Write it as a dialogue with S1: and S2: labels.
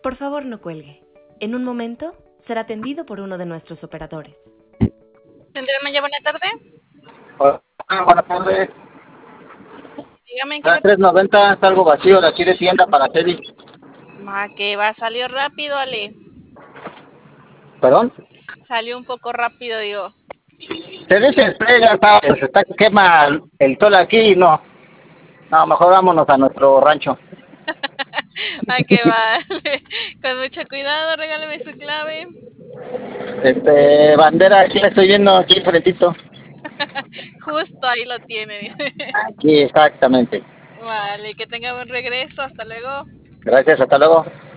S1: Por favor, no cuelgue. En un momento será atendido por uno de nuestros operadores.
S2: ¿Tendré ya buena tarde?
S3: Hola, buenas tardes.
S2: Dígame en qué
S3: La
S2: le puedo...
S3: 390 está algo vacío de aquí de tienda para Celi.
S2: Que va, salió rápido, Ale.
S3: ¿Perdón?
S2: Salió un poco rápido, digo.
S3: Se desespera, ¿sabes? Está que quema el sol aquí, no. No, mejor vámonos a nuestro rancho.
S2: Que va. Con mucho cuidado, regáleme su clave.
S3: Bandera, aquí la estoy viendo, aquí enfrentito.
S2: Justo ahí lo tiene, dice.
S3: Aquí, exactamente.
S2: Vale, que tenga buen regreso. Hasta luego.
S3: Gracias, hasta luego.